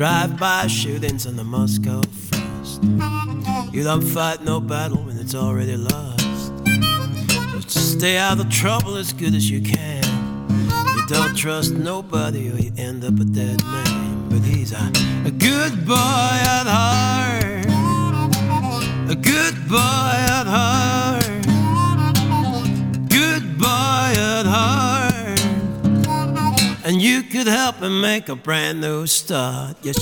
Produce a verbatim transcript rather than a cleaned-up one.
Drive-by shootings in the Moscow frost. You don't fight no battle when it's already lost. Just stay out of trouble as good as you can. You don't trust nobody or you end up a dead man. But he's a, a good boy at heart, a good boy at heart, good boy at heart. And you could help him make a brand new start. Yes,